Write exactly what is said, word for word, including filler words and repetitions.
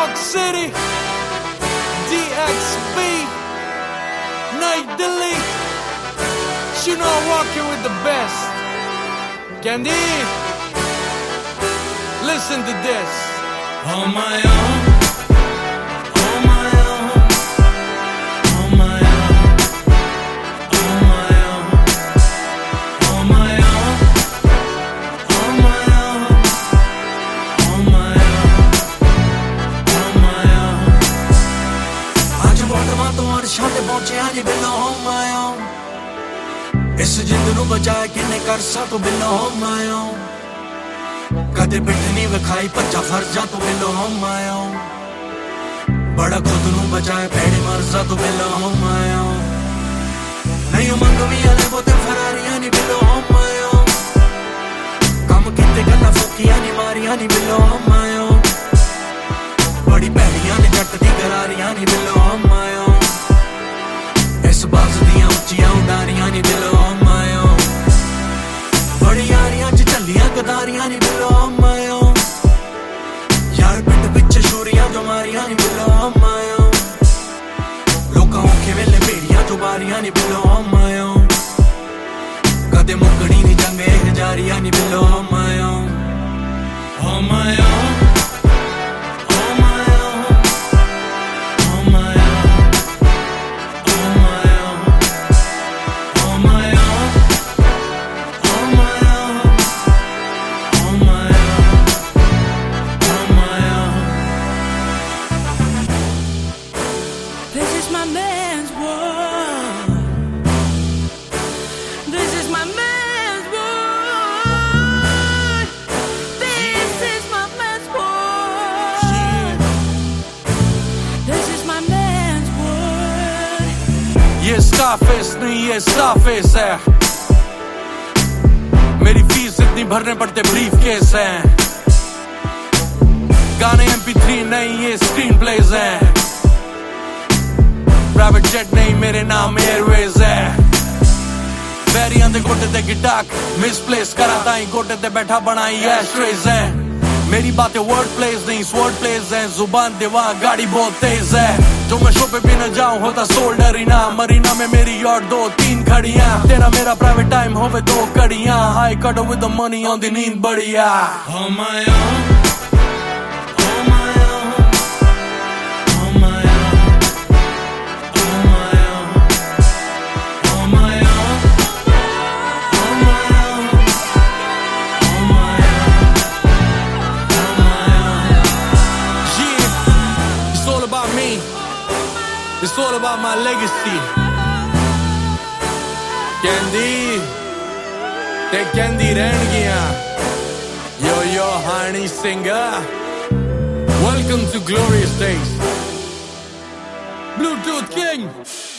York City, D X B, Night Delhi. You know I'm rocking with the best. Candy, listen to this. On my own. इस जिंद नू बचाए किन्ने कर सा तू बिलो हो मायो कदे पिठ नहीं विखाई भज्जा फर्जा तू बिलो हो मायो बड़ा खुद नू बचाए पैड़े मरजा तू बिलो हो मायो नहीं मंगवी आले बोते फरारियां नी बिलो हो मायो कम किते गल्ला फुकियां नी मारियां नी बिलो हो मायो बड़ी भैड़ियां ने जट दी गरारियां नी बिलो हो मायो इस बाज दियां उच्चियां उडारियां नी बिलो हो मायो बड़ी यारियां च झल्लियां गदारियां नी बिलो हो मायो यार पिंड पिछे शोरियां जो मारियां नी बिलो हो मायो लोकां औखे वेले भेड़ियां जो बारियां नी बिलो हो मायो कदे मुकड़ी नी जंगे हजारियां नी बिलो हो मायो हो मायो This is my man's world. This is my man's world. This is my man's world. This is my man's world. ये Scarface नहीं ये Starface है. मेरी फीस इतनी भरने पड़ते ब्रीफ केस है. गाने एम पी थ्री नहीं ये स्क्रीन प्लेज है. प्राइवेट जेट नहीं मेरे नाम एयरवेज है. बैरियां दे गोटे ते गिटाक मिसप्लेस करा ताई गोटे ते बैठा बनाई एस्ट्रेज है. मेरी बातें वर्ड प्लेस नहीं स्वर्ड प्लेस है. जुबान देवा गाड़ी बहुत तेज है. जो मैं शो पे भी न जाऊं होता सोल्डर ही ना. मरीना में मेरी और दो तीन खड़ियां. तेरा मेरा प्राइवेट टाइम होवे दो कड़ियां. I cut with the money on the नींद बढ़िया. On my own. It's all about my legacy. Candy, te Candy Rengia. Yo yo honey singer. Welcome to glorious days. Bluetooth King.